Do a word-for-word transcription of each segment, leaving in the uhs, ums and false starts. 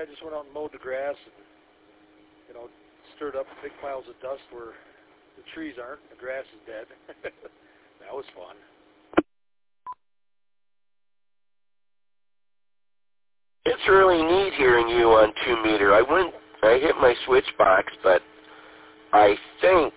I just went out and mowed the grass and, you know, stirred up big piles of dust where the trees aren't and the grass is dead. That was fun. It's really neat hearing you on two meter. I went, I hit my switch box, but I think,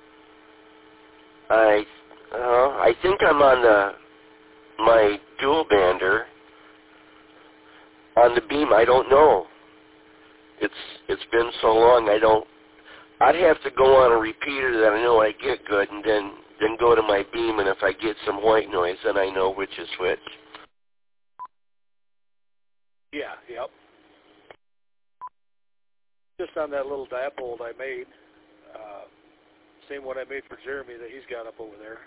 I, uh, I think I'm on the, my dual bander. On the beam, I don't know. It's, it's been so long, I don't, I'd have to go on a repeater that I know I get good, and then, then go to my beam, and if I get some white noise, then I know which is which. Yeah, yep. Just on that little dipole I made, uh, same one I made for Jeremy that he's got up over there.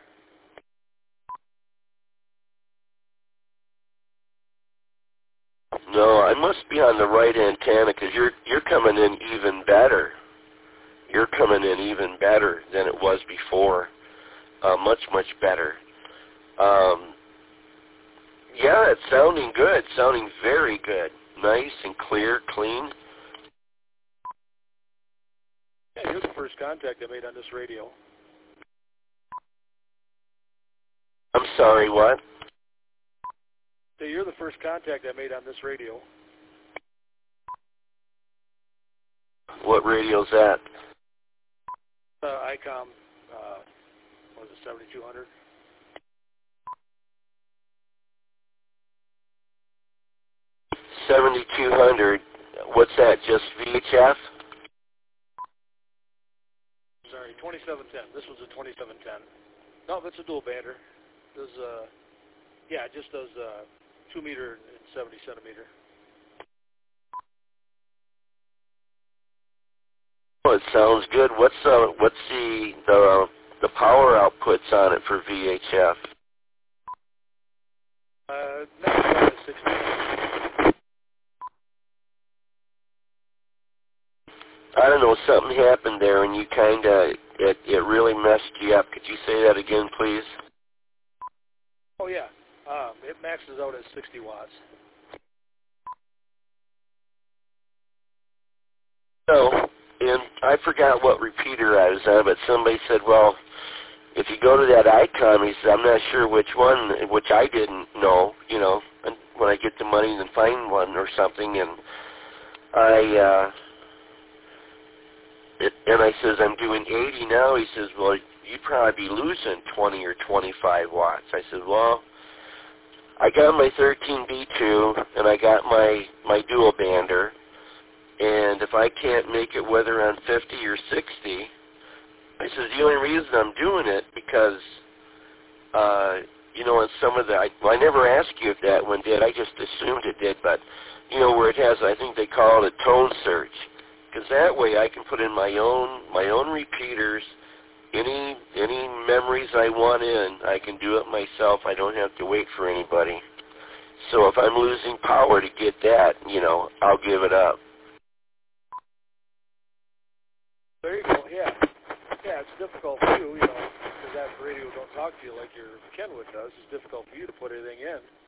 No, I must be on the right antenna because you're you're coming in even better. You're coming in even better than it was before. Uh, much much better. Um, yeah, it's sounding good. Sounding very good. Nice and clear, clean. Yeah, you're the first contact I made on this radio. I'm sorry, what? So you're the first contact I made on this radio. What radio's that? Uh, ICOM, uh, what was it, seventy-two hundred? seventy-two hundred. What's that, just V H F? Sorry, twenty-seven ten. This was a twenty-seven ten. No, that's a dual bander. Does, uh, yeah, it just does uh, two meter and seventy centimeter. Oh, it sounds good. What's uh, what's the the the power outputs on it for V H F? Uh, next one is sixty. I don't know, something happened there and you kind of, it, it really messed you up. Could you say that again, please? Oh, yeah. Um, it maxes out at sixty watts. No, and I forgot what repeater I was on, but somebody said, well, if you go to that ICOM, he said, I'm not sure which one, which I didn't know, you know, and when I get the money then find one or something, and I, uh, It, and I says, I'm doing eighty now. He says, well, you'd probably be losing twenty or twenty-five watts. I said, well, I got my thirteen B two, and I got my, my dual bander, and if I can't make it whether on fifty or sixty, I says, the only reason I'm doing it because, uh, you know, in some of the, I, well, I never asked you if that one did. I just assumed it did, but, you know, where it has, I think they call it a tone search. Because that way I can put in my own my own repeaters, any any memories I want in, I can do it myself. I don't have to wait for anybody. So if I'm losing power to get that, you know, I'll give it up. There you go. Yeah, yeah. It's difficult for you, you know, because that radio don't talk to you like your Kenwood does. It's difficult for you to put anything in.